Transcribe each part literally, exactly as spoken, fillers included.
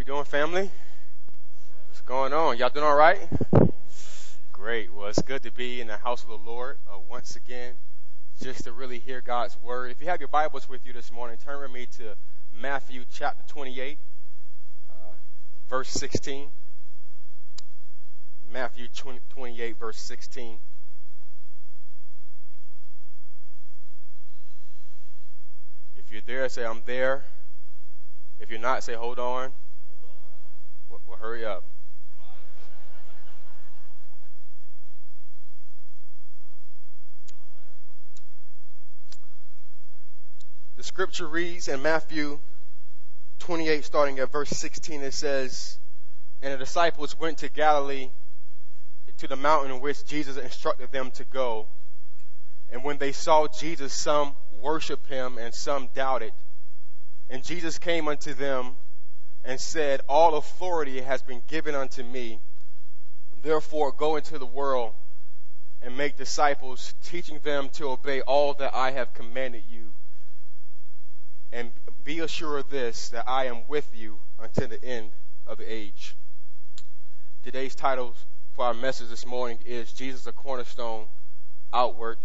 doing, family? What's going on? Y'all doing all right? Great. Well, it's good to be in the house of the Lord uh, once again, just to really hear God's word. If you have your Bibles with you this morning, turn with me to Matthew chapter twenty-eight, uh, verse sixteen. Matthew twenty-eight, verse sixteen. If you're there, say, I'm there. If you're not, say, hold on. Well, well hurry up. The scripture reads in Matthew twenty-eight, starting at verse sixteen, it says, "And the disciples went to Galilee, to the mountain in which Jesus instructed them to go. And when they saw Jesus, some worshiped him and some doubted. And Jesus came unto them and said, All authority has been given unto me. Therefore go into the world and make disciples, teaching them to obey all that I have commanded you. And be assured of this, that I am with you until the end of the age." Today's title for our message this morning is Jesus, a Cornerstone Outward.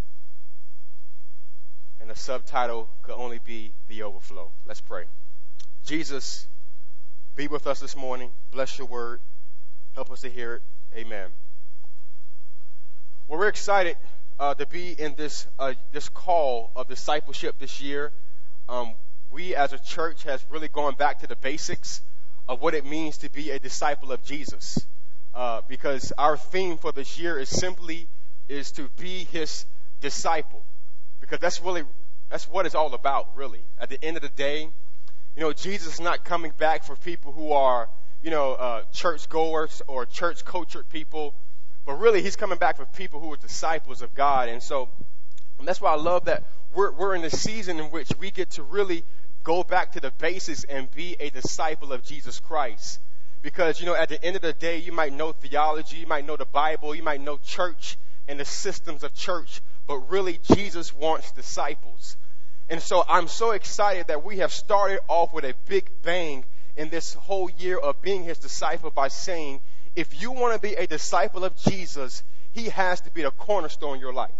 And the subtitle could only be The Overflow. Let's pray. Jesus, be with us this morning. Bless your word. Help us to hear it. Amen. Well, we're excited uh, to be in this uh, this call of discipleship this year. Um, we as a church has really gone back to the basics of what it means to be a disciple of Jesus. Uh, because our theme for this year is simply is to be his disciple. Because that's really, that's what it's all about, really. At the end of the day, you know, Jesus is not coming back for people who are, you know, uh, church goers or church cultured people, but really he's coming back for people who are disciples of God. And so, and that's why I love that we're, we're in a season in which we get to really go back to the basics and be a disciple of Jesus Christ. Because, you know, at the end of the day, you might know theology, you might know the Bible, you might know church and the systems of church, but really Jesus wants disciples. And so I'm so excited that we have started off with a big bang in this whole year of being his disciple by saying, if you want to be a disciple of Jesus, he has to be the cornerstone in your life.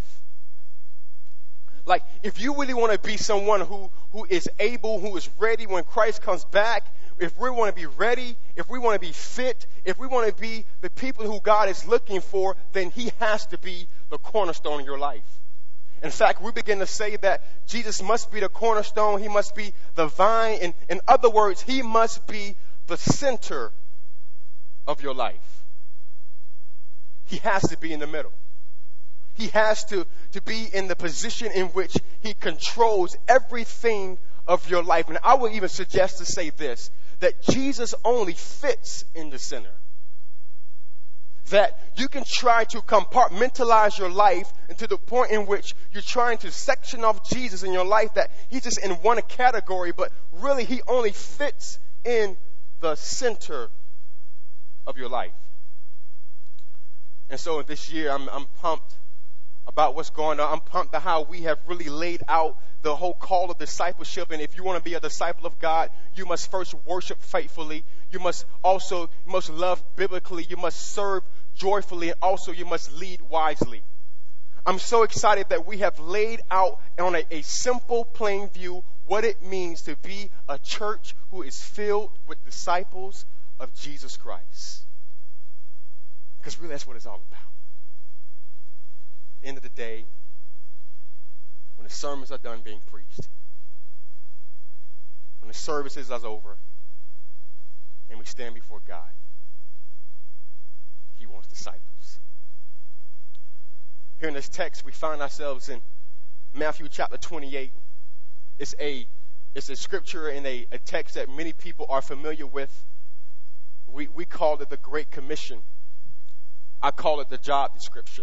Like, if you really want to be someone who, who is able, who is ready when Christ comes back, if we want to be ready, if we want to be fit, if we want to be the people who God is looking for, then he has to be the cornerstone in your life. In fact, we begin to say that Jesus must be the cornerstone. He must be the vine. In, in other words, he must be the center of your life. He has to be in the middle. He has to, to be in the position in which he controls everything of your life. And I would even suggest to say this, that Jesus only fits in the center. That you can try to compartmentalize your life into the point in which you're trying to section off Jesus in your life, that he's just in one category, but really he only fits in the center of your life. And so this year I'm, I'm pumped about what's going on. I'm pumped at how we have really laid out the whole call of discipleship. And if you want to be a disciple of God, you must first worship faithfully. You must also, you must love biblically. You must serve joyfully. And also you must lead wisely. I'm so excited that we have laid out on a, a simple, plain view what it means to be a church who is filled with disciples of Jesus Christ. Because really that's what it's all about. End of the day, when the sermons are done being preached, when the services are over, and we stand before God, he wants disciples. Here in this text, we find ourselves in Matthew chapter twenty-eight. It's a it's a scripture and a, a text that many people are familiar with. We we call it the Great Commission. I call it the job description.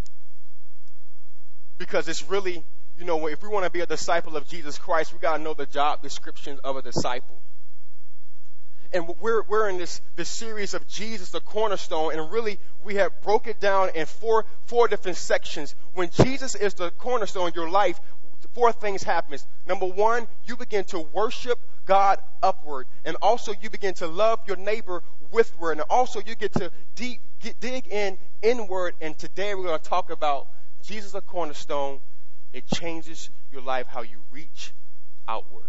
Because it's really, you know, if we want to be a disciple of Jesus Christ, we got to know the job description of a disciple. And we're we're in this, this series of Jesus, the cornerstone, and really we have broke it down in four four different sections. When Jesus is the cornerstone in your life, four things happen. Number one, you begin to worship God upward. And also you begin to love your neighbor withward. And also you get to deep, get, dig in inward. And today we're going to talk about Jesus, a cornerstone. It changes your life, how you reach outward.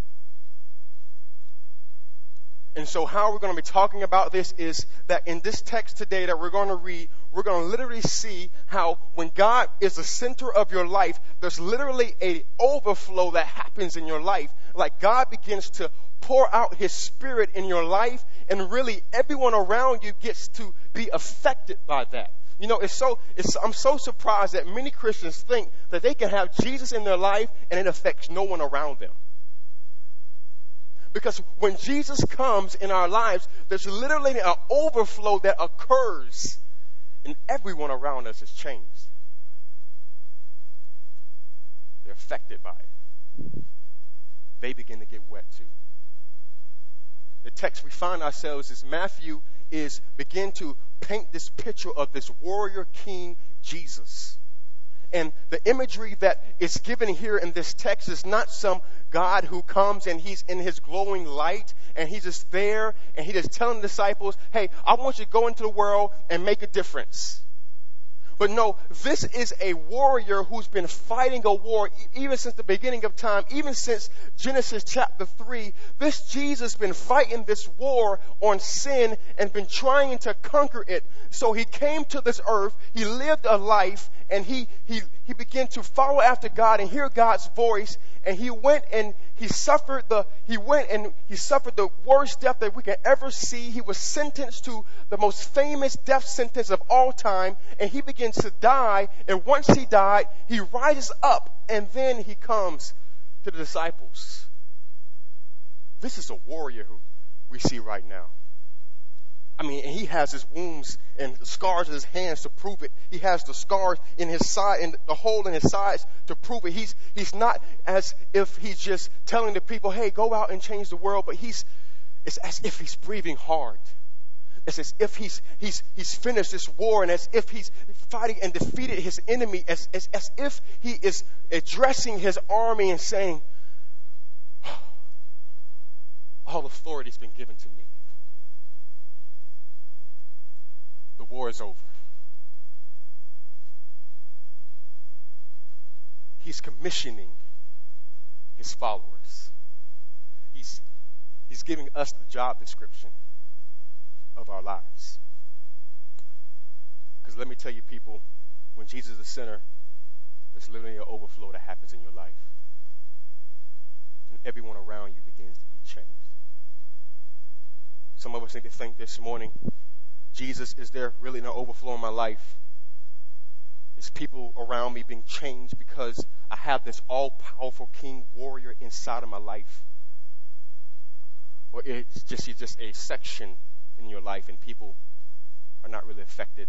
And so how we're going to be talking about this is that in this text today that we're going to read, we're going to literally see how when God is the center of your life, there's literally a overflow that happens in your life. Like God begins to pour out his spirit in your life, and really everyone around you gets to be affected by that. You know, it's so, it's, I'm so surprised that many Christians think that they can have Jesus in their life and it affects no one around them. Because when Jesus comes in our lives, there's literally an overflow that occurs, and everyone around us is changed. They're affected by it. They begin to get wet too. The text we find ourselves is Matthew is begin to paint this picture of this warrior king Jesus. And the imagery that is given here in this text is not some God who comes and he's in his glowing light and he's just there and he just telling the disciples, hey, I want you to go into the world and make a difference. But no, this is a warrior who's been fighting a war even since the beginning of time, even since Genesis chapter three. This Jesus has been fighting this war on sin and been trying to conquer it. So he came to this earth, he lived a life, and he, he, he began to follow after God and hear God's voice. And he went and he suffered the, he went and he suffered the worst death that we can ever see. He was sentenced to the most famous death sentence of all time. And he begins to die. And once he died, he rises up and then he comes to the disciples. This is a warrior who we see right now. I mean, and he has his wounds and the scars in his hands to prove it. He has the scars in his side and the hole in his sides to prove it. He's he's not as if he's just telling the people, hey, go out and change the world, but he's it's as if he's breathing hard. It's as if he's he's he's finished this war, and as if he's fighting and defeated his enemy, as as, as if he is addressing his army and saying, all authority has been given to me. The war is over. He's commissioning his followers. He's, he's giving us the job description of our lives. Because let me tell you, people, when Jesus is the center, there's literally an overflow that happens in your life. And everyone around you begins to be changed. Some of us need to think this morning, Jesus, is there really no overflow in my life? Is people around me being changed because I have this all-powerful king warrior inside of my life? Or it's just, it's just a section in your life and people are not really affected?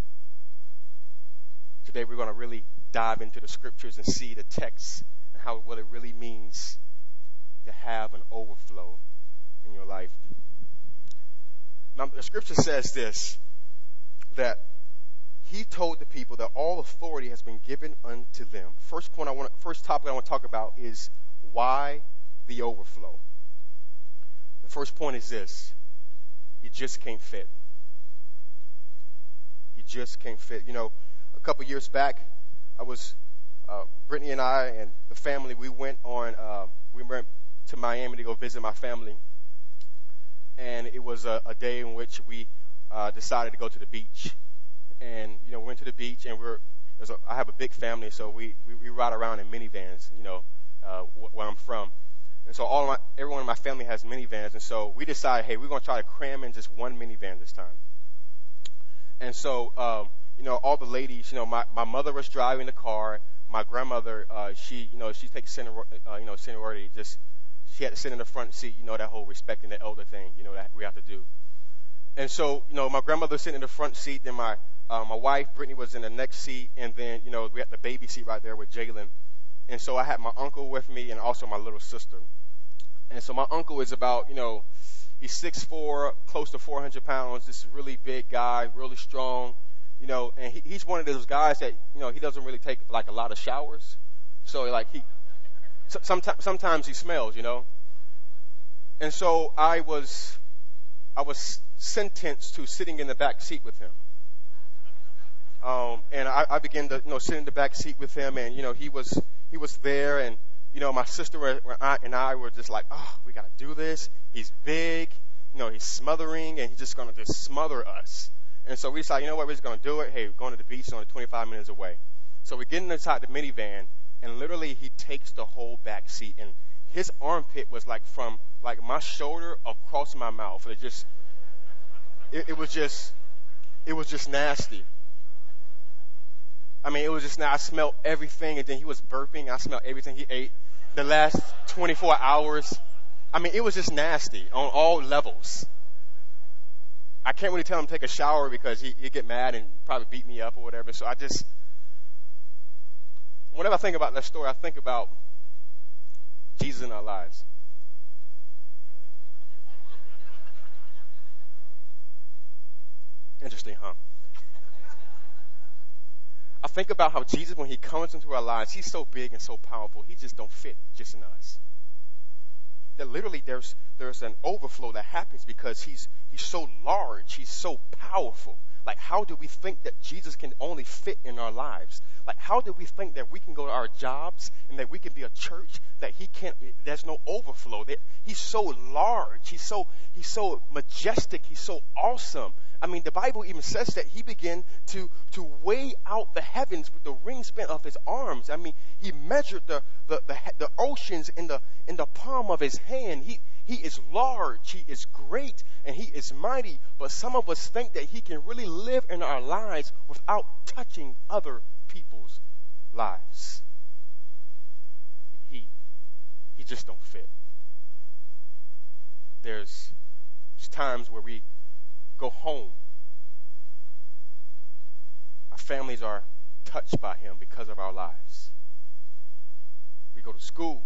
Today we're going to really dive into the scriptures and see the text and how what it really means to have an overflow in your life. Now, the scripture says this, that he told the people that all authority has been given unto them. First point I want, first topic I want to talk about is why the overflow. The first point is this: he just can't fit. He just can't fit. You know, a couple years back, I was uh, Brittany and I and the family. We went on. Uh, we went to Miami to go visit my family. And it was a, a day in which we uh, decided to go to the beach. And, you know, we went to the beach, and we're, there's a, I have a big family, so we, we, we ride around in minivans, you know, uh, wh- where I'm from. And so all of my, everyone in my family has minivans, and so we decided, hey, we're going to try to cram in just one minivan this time. And so, um, you know, all the ladies, you know, my, my mother was driving the car. My grandmother, uh, she, you know, she takes senior, uh, you know, seniority, just she had to sit in the front seat, you know, that whole respecting the elder thing, you know, that we have to do. And so, you know, my grandmother was sitting in the front seat, then my uh, my wife, Brittany, was in the next seat, and then, you know, we had the baby seat right there with Jalen. And so I had my uncle with me and also my little sister. And so my uncle is about, you know, he's six foot four, close to four hundred pounds, this really big guy, really strong, you know, and he, he's one of those guys that, you know, he doesn't really take, like, a lot of showers. So, like, he... So sometimes, sometimes he smells, you know. And so I was, I was sentenced to sitting in the back seat with him. Um, and I, I began to, you know, sit in the back seat with him, and you know, he was, he was there, and you know, my sister and I were just like, oh, we got to do this. He's big, you know, he's smothering, and he's just going to just smother us. And so we decided, you know what, we're just going to do it. Hey, we're going to the beach, it's only twenty-five minutes away. So we get inside the minivan, and literally he takes the whole back seat, and his armpit was like from like my shoulder across my mouth. It just, it, it was just, it was just nasty. I mean, it was just now I smelled everything, and then he was burping. I smelled everything he ate the last twenty-four hours. I mean, it was just nasty on all levels. I can't really tell him to take a shower because he, he'd get mad and probably beat me up or whatever. So I just, whenever I think about that story, I think about Jesus in our lives. Interesting, huh? I think about how Jesus, when he comes into our lives, he's so big and so powerful, he just don't fit just in us. That literally there's there's an overflow that happens because he's he's so large, he's so powerful. Like, how do we think that Jesus can only fit in our lives? Like, how do we think that we can go to our jobs and that we can be a church that he can't, there's no overflow? That he's so large, he's so he's so majestic, he's so awesome. I mean, the Bible even says that he began to, to weigh out the heavens with the wingspan of his arms. I mean, he measured the, the, the, the oceans in the, in the palm of his hand. He, he is large, he is great, and he is mighty. But some of us think that he can really live in our lives without touching other people's lives. He, he just don't fit. There's, there's times where we go home. Our families are touched by him because of our lives. We go to school,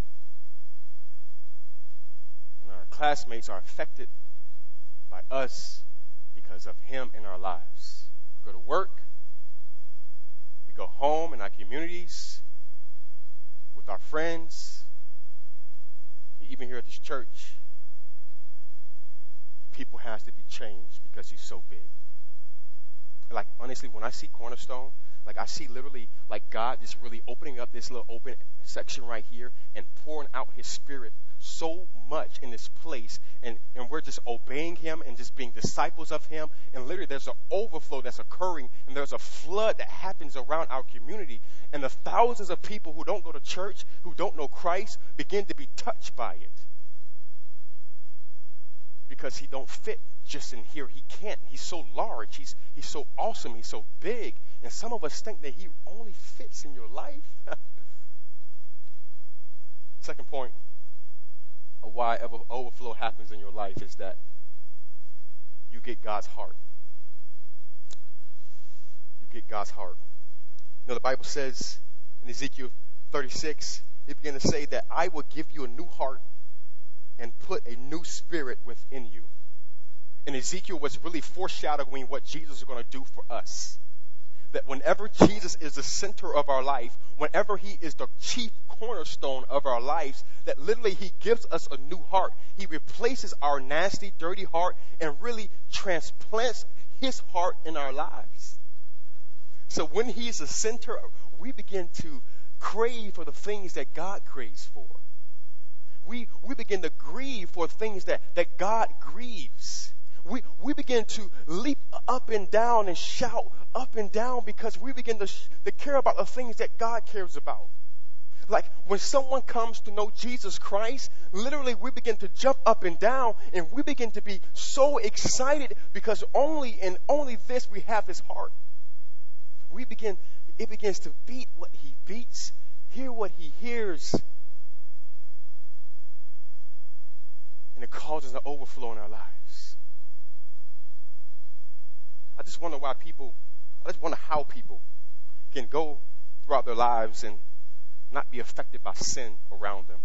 and our classmates are affected by us because of him in our lives. We go to work, we go home in our communities, with our friends, even here at this church. People has to be changed because he's so big. Like, honestly, when I see Cornerstone, like, I see literally, like, God just really opening up this little open section right here and pouring out his spirit so much in this place. And, and we're just obeying him and just being disciples of him. And literally there's an overflow that's occurring, and there's a flood that happens around our community. And the thousands of people who don't go to church, who don't know Christ, begin to be touched by it. Because he don't fit just in here. He can't. He's so large. He's he's so awesome. He's so big. And some of us think that he only fits in your life. Second point of why overflow happens in your life is that you get God's heart. You get God's heart. You know, the Bible says in Ezekiel thirty-six, it began to say that I will give you a new heart and put a new spirit within you. And Ezekiel was really foreshadowing what Jesus is going to do for us. That whenever Jesus is the center of our life, whenever he is the chief cornerstone of our lives, that literally he gives us a new heart. He replaces our nasty, dirty heart and really transplants his heart in our lives. So when he's the center, we begin to crave for the things that God craves for. We, we begin to grieve for things that, that God grieves. We, we begin to leap up and down and shout up and down because we begin to, sh- to care about the things that God cares about. Like when someone comes to know Jesus Christ, literally we begin to jump up and down and we begin to be so excited because only and only this we have his heart. We begin, it begins to beat what he beats, hear what he hears. And it causes an overflow in our lives. I just wonder why people, I just wonder how people can go throughout their lives and not be affected by sin around them.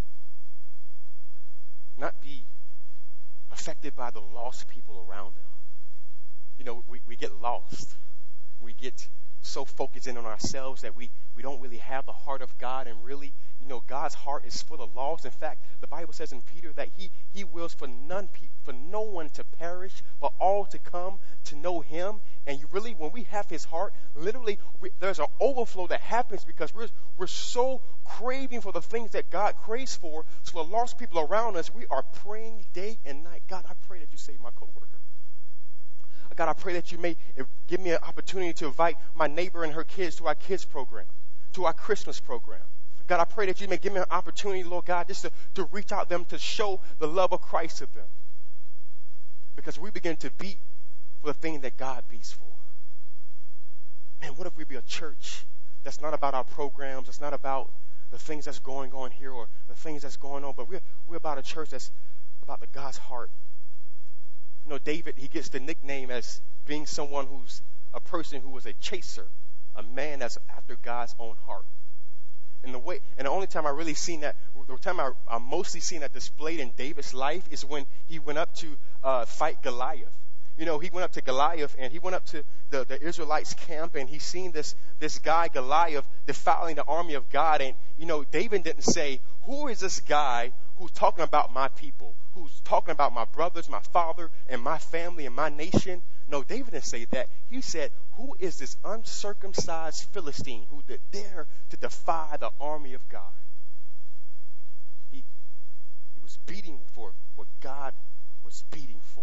Not be affected by the lost people around them. You know, we, we get lost. We get so focused in on ourselves that we, we don't really have the heart of God. And really, you know, God's heart is for the lost. In fact, the Bible says in Peter that he, he wills for none, for no one to perish, but all to come to know him. And you really, when we have his heart, literally, we, there's an overflow that happens because we're, we're so craving for the things that God craves for. So the lost people around us, we are praying day and night. God, I pray that you save my coworker. God, I pray that you may give me an opportunity to invite my neighbor and her kids to our kids program, to our Christmas program. God, I pray that you may give me an opportunity, Lord God, just to, to reach out to them, to show the love of Christ to them. Because we begin to beat for the thing that God beats for. Man, what if we be a church that's not about our programs, that's not about the things that's going on here or the things that's going on, but we're, we're about a church that's about the God's heart. You know, David, he gets the nickname as being someone who's a person who was a chaser, a man that's after God's own heart. And the way, and the only time I really seen that, the time I, I mostly seen that displayed in David's life is when he went up to uh, fight Goliath. You know, he went up to Goliath and he went up to the, the Israelites' camp and he seen this this guy Goliath defiling the army of God. And you know, David didn't say, "Who is this guy who's talking about my people? Who's talking about my brothers, my father, and my family and my nation?" No, David didn't say that. He said, "Who is this uncircumcised Philistine who did dare to defy the army of God?" He, he was beating for what God was beating for.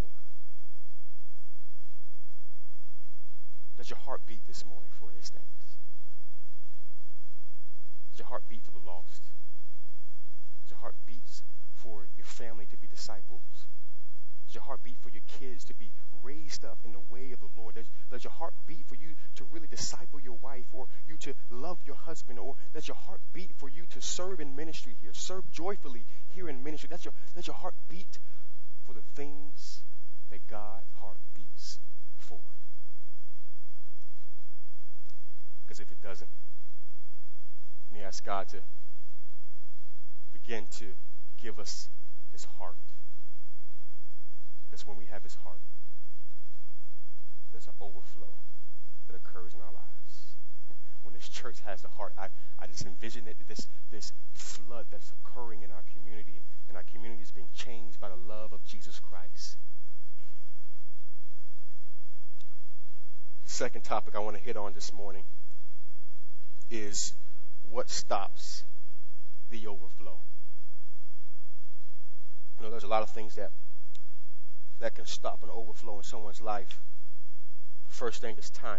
Does your heart beat this morning for these things? Does your heart beat for the lost? Does your heart beat for your family to be disciples? Does your heart beat for your kids to be raised up in the way of the Lord? Does, does your heart beat for you to really disciple your wife, or you to love your husband? Or does your heart beat for you to serve in ministry here, serve joyfully here in ministry? Does your, does your heart beat for the things that God's heart beats for? Because if it doesn't, we ask God to begin to give us his heart. Because when we have his heart, there's an overflow that occurs in our lives. When this church has the heart, I, I just envision it, this, this flood that's occurring in our community, and our community is being changed by the love of Jesus Christ. Second topic I want to hit on this morning is what stops the overflow. You know, there's a lot of things that that can stop an overflow in someone's life. The first thing is time.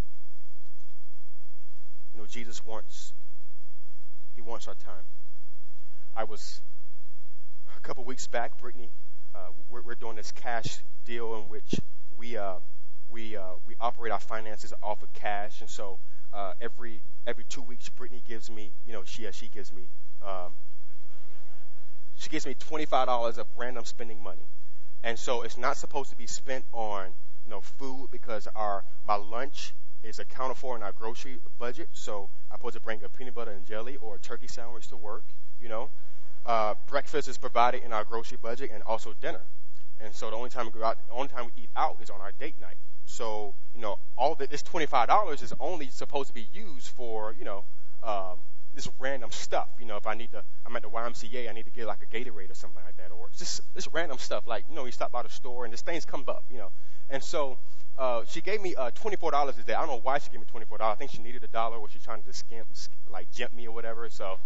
You know, Jesus wants, he wants our time. I was, a couple weeks back, Brittany, uh, we're, we're doing this cash deal in which we uh, we uh, we operate our finances off of cash, and so uh, every every two weeks, Brittany gives me, you know, she uh, she gives me, um, she gives me twenty-five dollars of random spending money. And so it's not supposed to be spent on, you know, food, because our my lunch is accounted for in our grocery budget. So I'm supposed to bring a peanut butter and jelly or a turkey sandwich to work, you know. Uh, breakfast is provided in our grocery budget, and also dinner. And so the only time we go out, the only time we eat out is on our date night. So, you know, all the, this twenty-five dollars is only supposed to be used for, you know, um, this random stuff. You know, if I need to, I'm at the Y M C A, I need to get like a Gatorade or something like that, or just this random stuff. Like, you know, you stop by the store and this things come up, you know. And so uh, she gave me uh, twenty-four dollars a day. I don't know why she gave me twenty-four dollars. I think she needed a dollar, or she's trying to skimp, like jump me or whatever. So,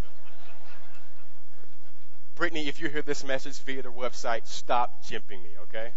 Brittany, if you hear this message via the website, stop jimping me, okay?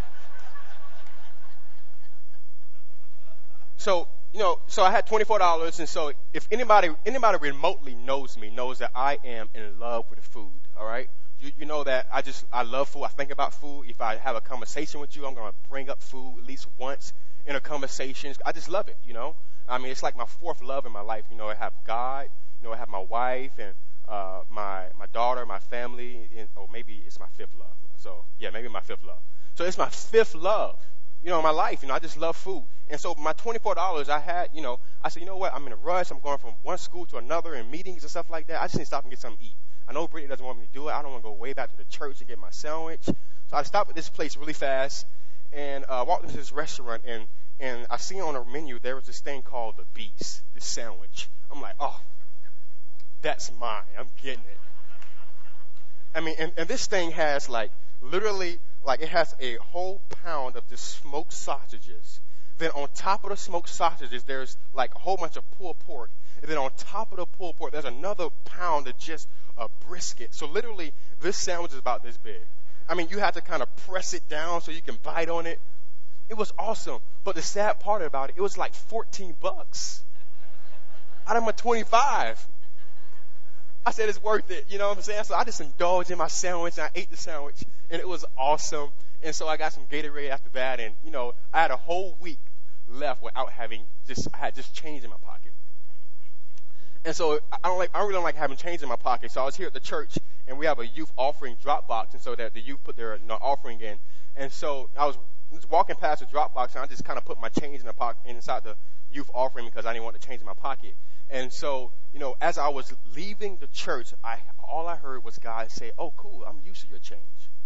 So, you know, so I had twenty-four dollars, and so if anybody anybody remotely knows me, knows that I am in love with food, all right? You, you know that I just, I love food. I think about food. If I have a conversation with you, I'm going to bring up food at least once in a conversation. I just love it, you know? I mean, it's like my fourth love in my life. You know, I have God, you know, I have my wife and uh, my my daughter, my family, and, or maybe it's my fifth love. So, yeah, maybe my fifth love. So it's my fifth love, you know, in my life. You know, I just love food. And so my twenty-four dollars I had, you know, I said, you know what, I'm in a rush. I'm going from one school to another and meetings and stuff like that. I just need to stop and get something to eat. I know Brittany doesn't want me to do it. I don't want to go way back to the church and get my sandwich. So I stopped at this place really fast and uh, walked into this restaurant. And and I see on the menu there was this thing called the Beast, this sandwich. I'm like, oh, that's mine. I'm getting it. I mean, and, and this thing has like literally, like it has a whole pound of the smoked sausages. Then on top of the smoked sausages, there's like a whole bunch of pulled pork. And then on top of the pulled pork, there's another pound of just a brisket. So literally, this sandwich is about this big. I mean, you have to kind of press it down so you can bite on it. It was awesome. But the sad part about it, it was like fourteen bucks out of my twenty-five. I said it's worth it. You know what I'm saying? So I just indulged in my sandwich, and I ate the sandwich, and it was awesome. And so I got some Gatorade after that, and, you know, I had a whole week left without having just, I had just change in my pocket. And so I don't like, I really don't like having change in my pocket. So I was here at the church, and we have a youth offering drop box, and so that the youth put their you know, offering in. And so I was just walking past the drop box, and I just kind of put my change in the pocket inside the youth offering because I didn't want to change in my pocket. And so, you know, as I was leaving the church, I all I heard was God say, "Oh, cool, I'm used to your change."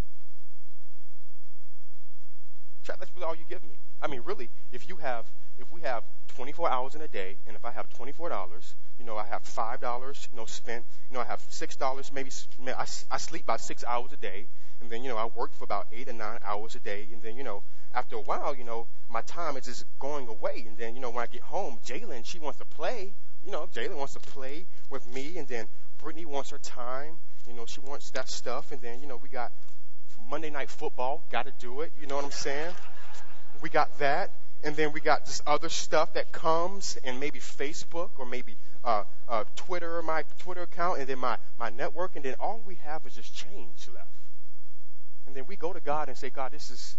That's really all you give me. I mean, really, if you have, if we have twenty-four hours in a day, and if I have twenty-four dollars, you know, I have five dollars, you know, spent, you know, I have six dollars, maybe, I, I sleep about six hours a day, and then, you know, I work for about eight or nine hours a day, and then, you know, after a while, you know, my time is just going away, and then, you know, when I get home, Jalen, she wants to play, you know, Jalen wants to play with me, and then Brittany wants her time, you know, she wants that stuff, and then, you know, we got Monday Night Football, got to do it, you know what I'm saying? We got that, and then we got this other stuff that comes, and maybe Facebook, or maybe uh, uh, Twitter, my Twitter account, and then my, my network, and then all we have is just change left. And then we go to God and say, God, this is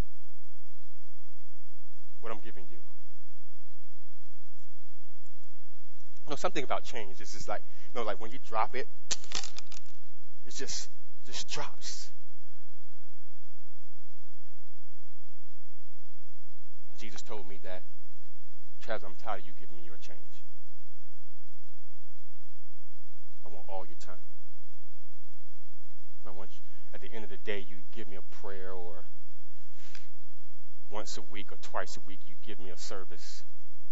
what I'm giving you. You know, something about change is just like, you know, like when you drop it, it just, just drops. Jesus told me that, Chaz, I'm tired of you giving me your change. I want all your time. I want you, at the end of the day, you give me a prayer, or once a week or twice a week, you give me a service.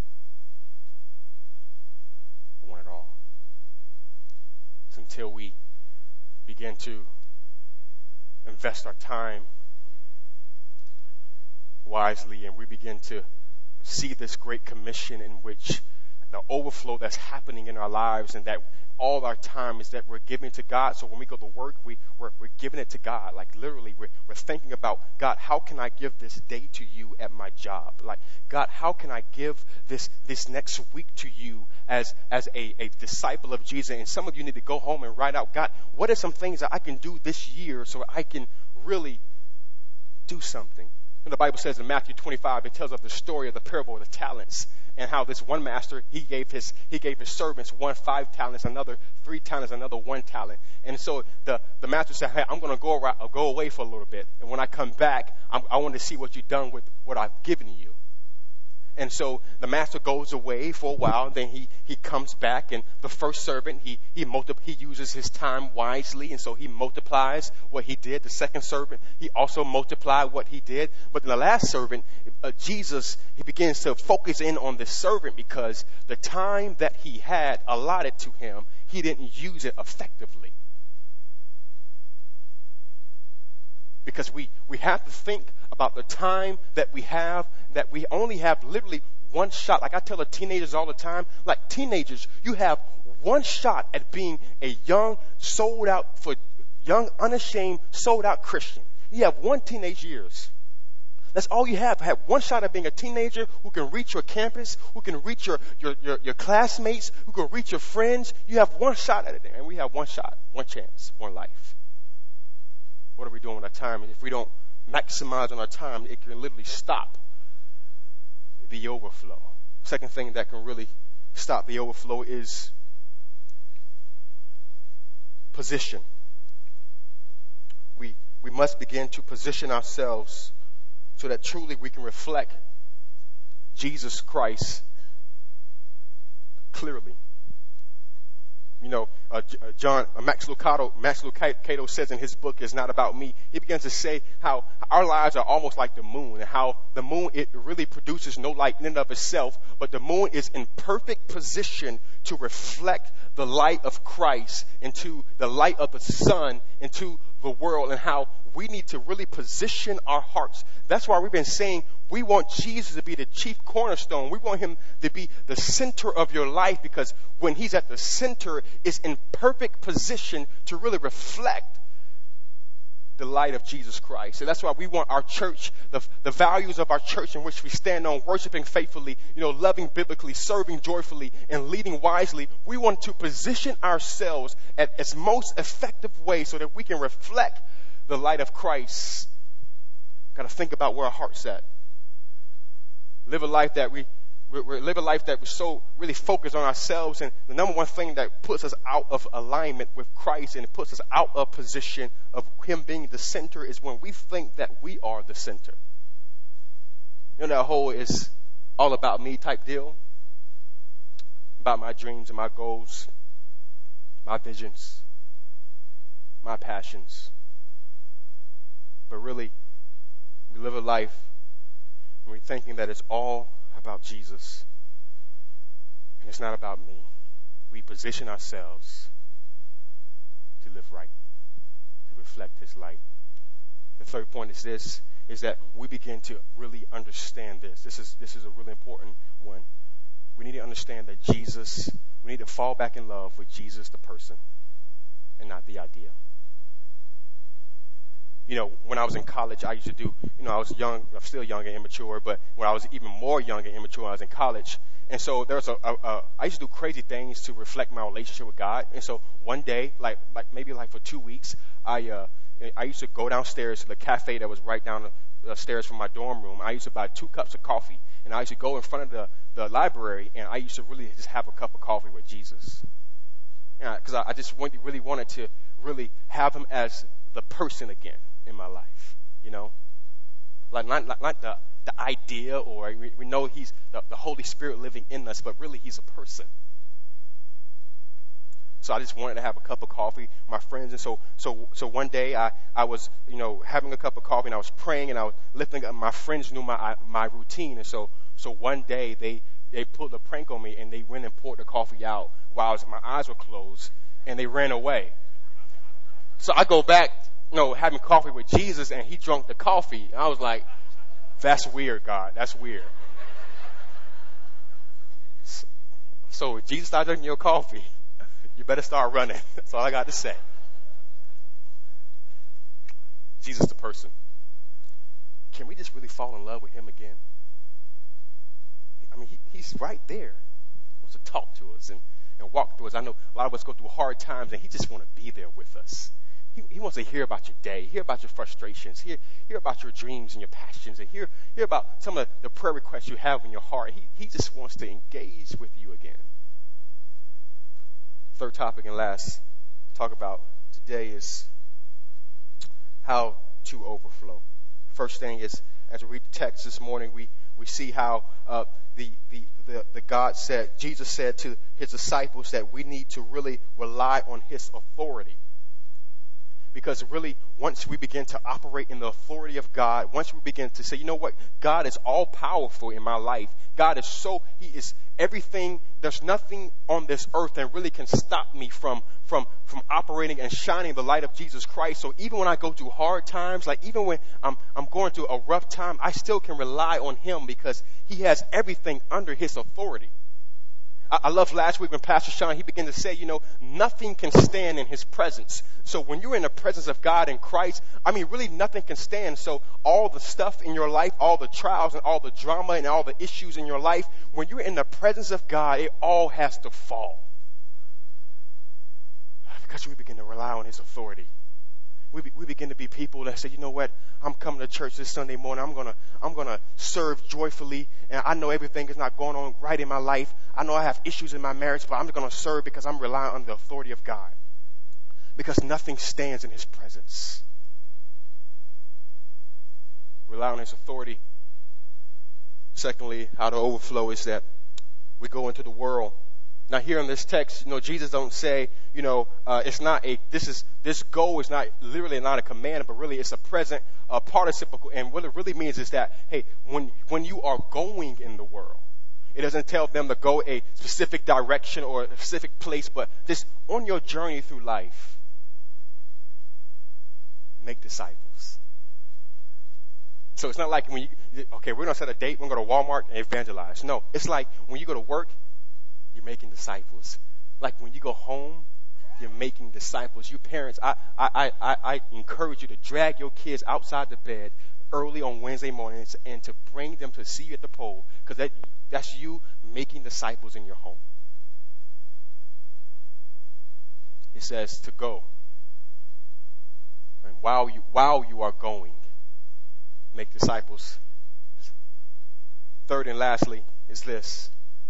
I want it all. It's until we begin to invest our time wisely, and we begin to see this great commission in which the overflow that's happening in our lives, and that all our time is that we're giving to God. So when we go to work, we, we're, we're giving it to God. Like literally, we're, we're thinking about, God, how can I give this day to you at my job? Like, God, how can I give this this next week to you as, as a, a disciple of Jesus? And some of you need to go home and write out, God, what are some things that I can do this year so I can really do something? And the Bible says in Matthew twenty-five, it tells of the story of the parable of the talents, and how this one master, he gave his he gave his servants one five talents, another three talents, another one talent. And so the, the master said, hey, I'm going to go around, I'll go away for a little bit, and when I come back, I'm, I want to see what you've done with what I've given you. And so the master goes away for a while, and then he, he comes back, and the first servant, he he, multi- he uses his time wisely, and so he multiplies what he did. The second servant, he also multiplied what he did. But the last servant, uh, Jesus, he begins to focus in on this servant because the time that he had allotted to him, he didn't use it effectively. Because we, we have to think about the time that we have, that we only have literally one shot. Like I tell the teenagers all the time, like teenagers, you have one shot at being a young, sold out, for young, unashamed, sold out Christian. You have one teenage years. That's all you have. Have one shot at being a teenager who can reach your campus, who can reach your, your, your, your classmates, who can reach your friends. You have one shot at it, and we have one shot, one chance, one life. What are we doing with our time? If we don't maximize on our time, it can literally stop the overflow. Second thing that can really stop the overflow is position. We we must begin to position ourselves so that truly we can reflect Jesus Christ clearly. You know, uh, John uh, Max Lucado, Max Lucado says in his book, It's Not About Me, he begins to say how our lives are almost like the moon, and how the moon, it really produces no light in and of itself, but the moon is in perfect position to reflect the light of Christ into the light of the sun into the world, and how we need to really position our hearts. That's why we've been saying we want Jesus to be the chief cornerstone. We want him to be the center of your life, because when he's at the center, it's in perfect position to really reflect the light of Jesus Christ. And that's why we want our church, the, the values of our church in which we stand on, worshiping faithfully, you know, loving biblically, serving joyfully, and leading wisely. We want to position ourselves at its most effective way so that we can reflect the light of Christ. Got to think about where our heart's at. Live a life that we, we, we live a life that we're so really focused on ourselves. And the number one thing that puts us out of alignment with Christ and it puts us out of position of him being the center is when we think that we are the center. You know, that whole is all about me type deal. About my dreams and my goals, my visions, my passions. But really, we live a life and we're thinking that it's all about Jesus. And it's not about me. We position ourselves to live right, to reflect his light. The third point is this, is that we begin to really understand this. This is, this is a really important one. We need to understand that Jesus, we need to fall back in love with Jesus, the person, and not the idea. You know, when I was in college, I used to do, you know, I was young, I'm still young and immature, but when I was even more young and immature, I was in college. And so there was a, a, a, I used to do crazy things to reflect my relationship with God. And so one day, like, like maybe like for two weeks, I, uh, I used to go downstairs to the cafe that was right down the, the stairs from my dorm room. I used to buy two cups of coffee, and I used to go in front of the, the library, and I used to really just have a cup of coffee with Jesus. Because I, I just really wanted to really have him as the person again in my life, you know, like not, not, not the, the idea, or we, we know he's the, the Holy Spirit living in us, but really he's a person. So I just wanted to have a cup of coffee, my friends. And so, so, so one day I, I was, you know, having a cup of coffee and I was praying and I was lifting up. My friends knew my, my routine. And so, so one day they, they pulled a prank on me and they went and poured the coffee out while I was, my eyes were closed, and they ran away. So I go back, you know, having coffee with Jesus, and he drank the coffee. And I was like, that's weird, God. That's weird. So, so if Jesus started drinking your coffee, you better start running. That's all I got to say. Jesus the person. Can we just really fall in love with him again? I mean, he, he's right there. He wants to talk to us and, and walk through us. I know a lot of us go through hard times, and he just wants to be there with us. He, he wants to hear about your day, hear about your frustrations, hear, hear about your dreams and your passions, and hear, hear about some of the prayer requests you have in your heart. He, he just wants to engage with you again. Third topic and last talk about today is how to overflow. First thing is, as we read the text this morning, we, we see how uh, the, the, the, the God said, Jesus said to his disciples that we need to really rely on his authority. Because really, once we begin to operate in the authority of God, once we begin to say, you know what, God is all powerful in my life. God is so, he is everything. There's nothing on this earth that really can stop me from, from, from operating and shining the light of Jesus Christ. So even when I go through hard times, like even when I'm, I'm going through a rough time, I still can rely on him because he has everything under his authority. I love last week when Pastor Sean, he began to say, you know, nothing can stand in his presence. So when you're in the presence of God in Christ, I mean, really nothing can stand. So all the stuff in your life, all the trials and all the drama and all the issues in your life, when you're in the presence of God, it all has to fall. Because we begin to rely on his authority. We, be, we begin to be people that say, you know what, I'm coming to church this Sunday morning. I'm going to I'm gonna serve joyfully. And I know everything is not going on right in my life. I know I have issues in my marriage, but I'm just going to serve because I'm relying on the authority of God. Because nothing stands in his presence. Rely on his authority. Secondly, how to overflow is that we go into the world. Now, here in this text, you know, Jesus don't say, you know, uh, it's not a, this is, this goal is not literally not a command, but really it's a present uh, participle. And what it really means is that, hey, when, when you are going in the world, it doesn't tell them to go a specific direction or a specific place, but just on your journey through life, make disciples. So it's not like when you, okay, we're going to set a date, we're going to go to Walmart and evangelize. No, it's like when you go to work, you're making disciples. Like when you go home, you're making disciples. You parents, I, I, I, I encourage you to drag your kids outside the bed early on Wednesday mornings and to bring them to see you at the pole, because that, that's you making disciples in your home. It says to go. And while you, while you are going, make disciples. Third and lastly is this.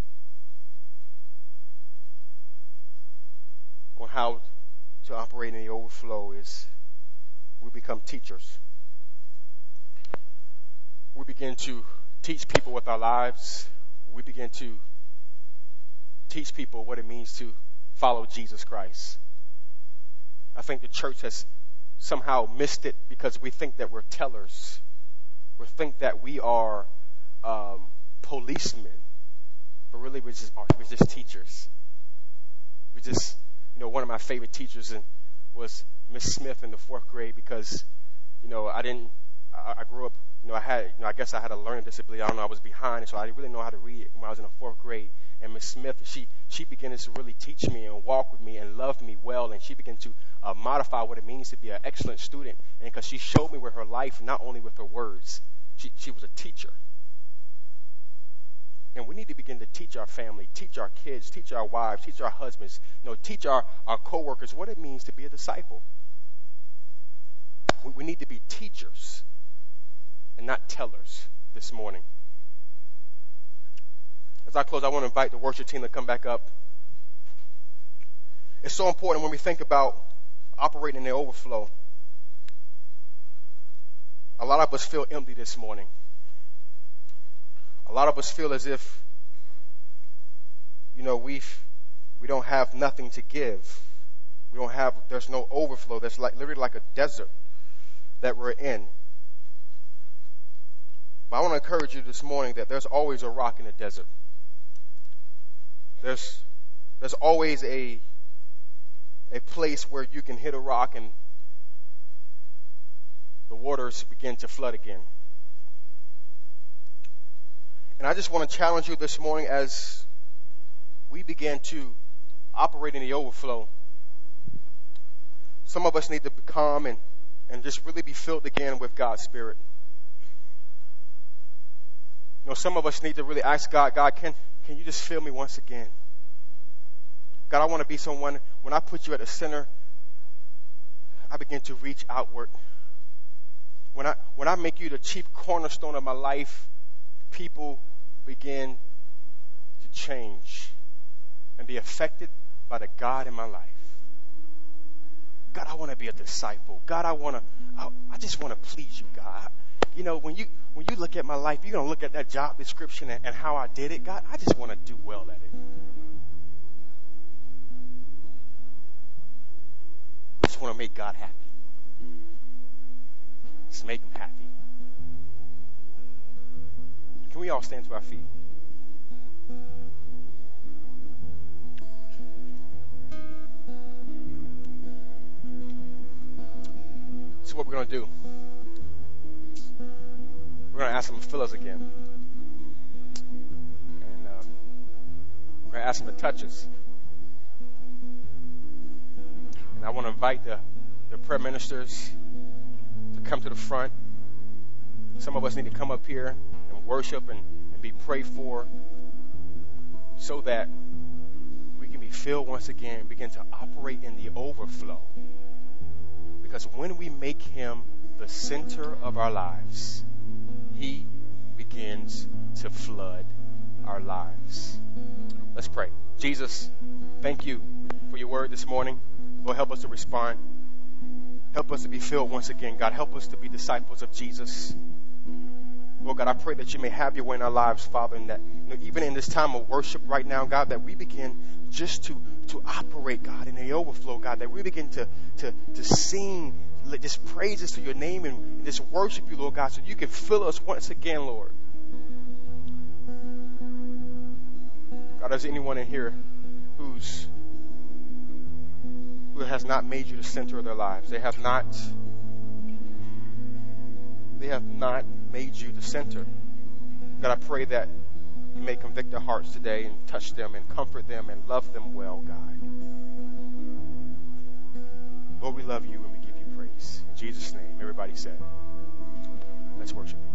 On how to operate in the overflow is we become teachers. We begin to teach people with our lives. We begin to teach people what it means to follow Jesus Christ. I think the church has somehow missed it because we think that we're tellers. We think that we are um, policemen, but really we're just we're just teachers. We just You know, one of my favorite teachers in, was Miss Smith in the fourth grade because, you know, I didn't, I, I grew up, you know, I had, you know, I guess I had a learning disability. I don't know, I was behind, so I didn't really know how to read when I was in the fourth grade. And Miss Smith, she, she began to really teach me and walk with me and love me well, and she began to uh, modify what it means to be an excellent student. And because she showed me with her life, not only with her words, she, she was a teacher. And we need to begin to teach our family, teach our kids, teach our wives, teach our husbands, you know, teach our, our co-workers what it means to be a disciple. We, we need to be teachers and not tellers this morning. As I close, I want to invite the worship team to come back up. It's so important when we think about operating in the overflow. A lot of us feel empty this morning. A lot of us feel as if, you know, we've, we don't have nothing to give. We don't have, there's no overflow. There's like literally like a desert that we're in. But I want to encourage you this morning that there's always a rock in the desert. There's, there's always a, a place where you can hit a rock and the waters begin to flood again. And I just want to challenge you this morning as we begin to operate in the overflow. Some of us need to become and, and just really be filled again with God's Spirit. You know, some of us need to really ask God, God, can, can you just fill me once again? God, I want to be someone, when I put you at the center, I begin to reach outward. When I, when I make you the chief cornerstone of my life, people begin to change and be affected by the God in my life. God, I want to be a disciple. God, I want to, I, I just want to please you, God. You know, when you when you look at my life, you're going to look at that job description and, and how I did it. God, I just want to do well at it. I just want to make God happy. Just make him happy. Can we all stand to our feet? So what we're going to do, we're going to ask him to fill us again. And uh, we're going to ask him to touch us. And I want to invite the, the prayer ministers to come to the front. Some of us need to come up here and worship and, and be prayed for so that we can be filled once again and begin to operate in the overflow. Because when we make him the center of our lives, he begins to flood our lives. Let's pray. Jesus, thank you for your word this morning. Lord, help us to respond. Help us to be filled once again. God, help us to be disciples of Jesus. Lord God, I pray that you may have your way in our lives, Father, and that, you know, even in this time of worship right now, God, that we begin just to, to operate, God, in the overflow, God, that we begin to, to, to sing just praises to your name and, and just worship you, Lord God, so you can fill us once again, Lord. God, is anyone in here who's who has not made you the center of their lives? They have not they have not made you the center. God, I pray that you may convict their hearts today and touch them and comfort them and love them well, God. Lord, we love you and we give you praise. In Jesus' name, everybody said, let's worship you.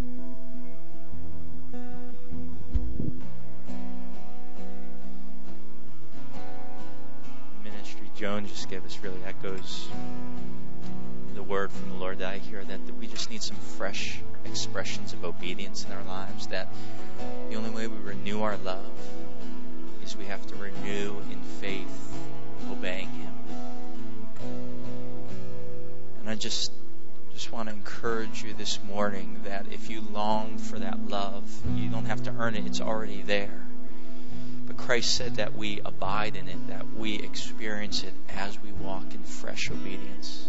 Joan just gave us really echoes the word from the Lord that I hear, that, that we just need some fresh expressions of obedience in our lives, that the only way we renew our love is we have to renew in faith, obeying Him. And I just just want to encourage you this morning that if you long for that love, you don't have to earn it, it's already there. Christ said that we abide in it, that we experience it as we walk in fresh obedience.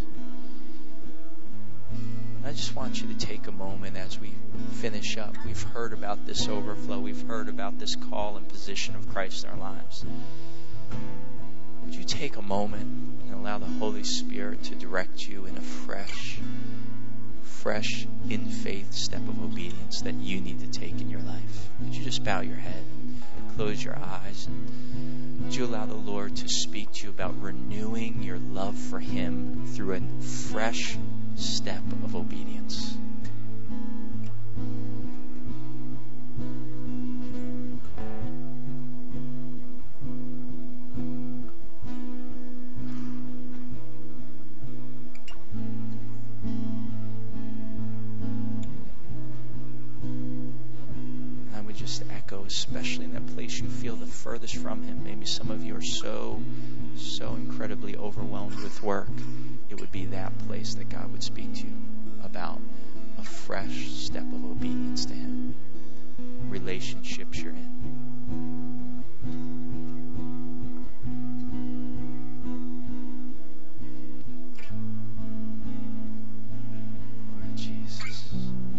I just want you to take a moment as we finish up. We've heard about this overflow. We've heard about this call and position of Christ in our lives. Would you take a moment and allow the Holy Spirit to direct you in a fresh, fresh, in faith step of obedience that you need to take in your life? Would you just bow your head? Close your eyes, and would you allow the Lord to speak to you about renewing your love for Him through a fresh step of obedience? Especially in that place you feel the furthest from Him. Maybe some of you are so, so incredibly overwhelmed with work. It would be that place that God would speak to you about a fresh step of obedience to Him. Relationships you're in. Lord Jesus.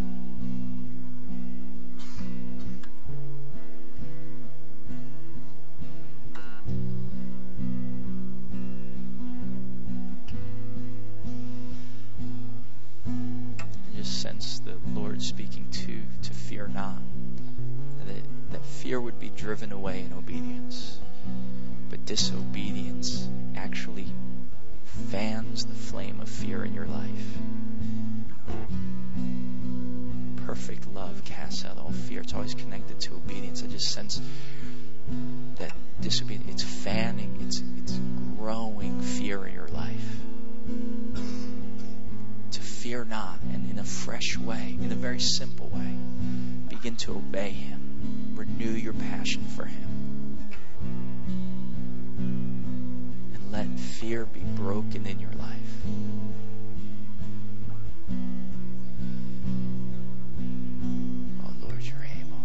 Sense the Lord speaking to to fear not, that, that fear would be driven away in obedience, but disobedience actually fans the flame of fear in your life. Perfect love casts out all fear. It's always connected to obedience. I just sense that disobedience, it's fanning, it's it's growing fear in your life. Fear not, and in a fresh way, in a very simple way, begin to obey Him. Renew your passion for Him. And let fear be broken in your life. Oh Lord, you're able.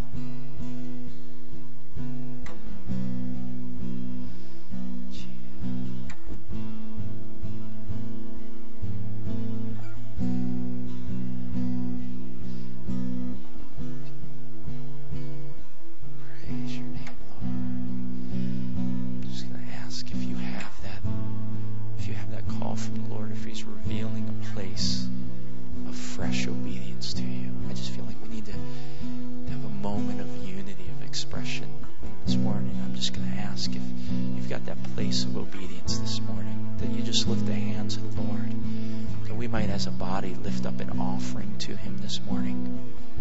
Of obedience this morning, that you just lift the hands of the Lord, that we might as a body lift up an offering to Him this morning.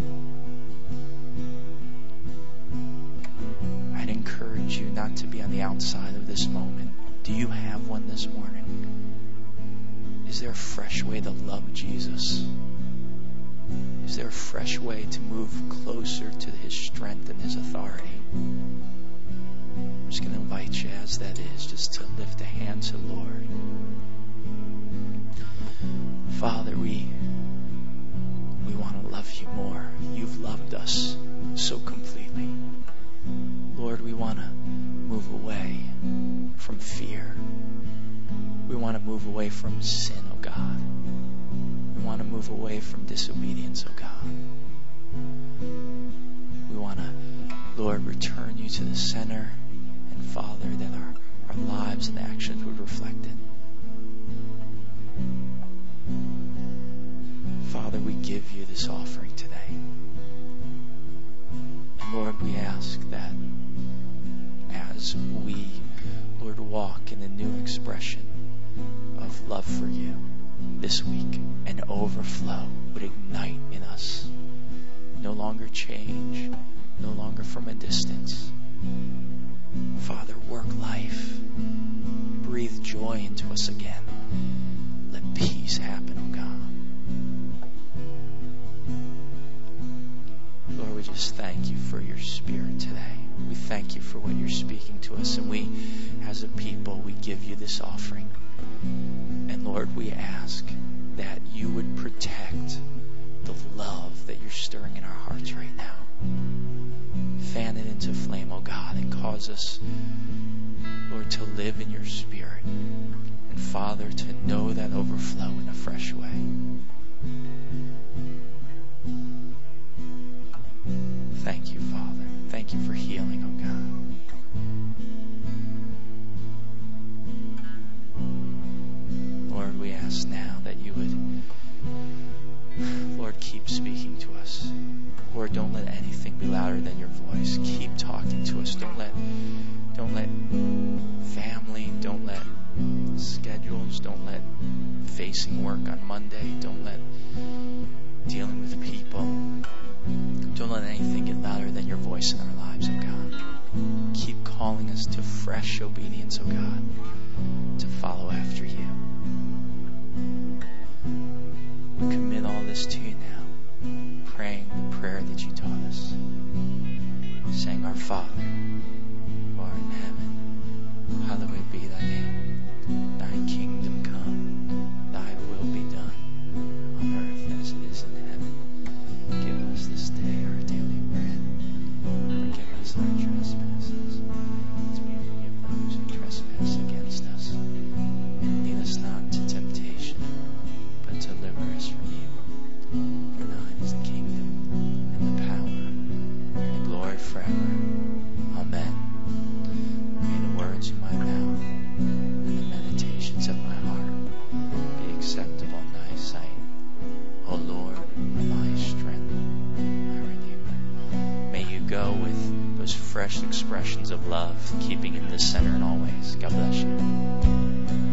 I'd encourage you not to be on the outside of this moment. Do you have one this morning? Is there a fresh way to love Jesus? Is there a fresh way to move closer to His strength and His authority? I'm just going to invite you, as that is, just to lift a hand to the Lord. Father, we we want to love you more. You've loved us so completely. Lord, we want to move away from fear. We want to move away from sin, oh God. We want to move away from disobedience, oh God. We want to, Lord, return you to the center, and Father, that our, our lives and actions would reflect it. Father, we give you this offering today. And Lord, we ask that as we, Lord, walk in a new expression of love for you this week, an overflow would ignite in us. No longer change, no longer from a distance. Father, work life. Breathe joy into us again. Let peace happen, oh God. Lord, we just thank you for your Spirit today. We thank you for what you're speaking to us. And we, as a people, we give you this offering. And Lord, we ask that you would protect the love that you're stirring in our hearts right now. Fan it into flame, oh God, and cause us, Lord, to live in your Spirit. And Father, to know that overflow in a fresh way. Thank you, Father. Thank you for healing, oh God. Lord, we ask now that you would, Lord, keep speaking to us. Lord, don't let anything be louder than your voice. Keep talking to us. Don't let, don't let family, don't let schedules, don't let facing work on Monday, don't let dealing with people, don't let anything get louder than your voice in our lives, oh God. Keep calling us to fresh obedience, oh God, to follow after you. We commit all this to you now, praying the prayer that you taught us, saying, Our Father, who art in heaven, hallowed be thy name. Thy kingdom come, thy will be done, on earth as it is in heaven. Give us this day our daily bread. Forgive us our trespasses, as we forgive those who trespass against us. And lead us not into temptation, but deliver us from evil. For thine is the kingdom, and the power, and the glory forever. Amen. May the words of my mouth and the meditations of my heart be acceptable in thy sight, O Lord, my strength, my Redeemer. May you go with those fresh expressions of love, keeping in the center in all ways. God bless you.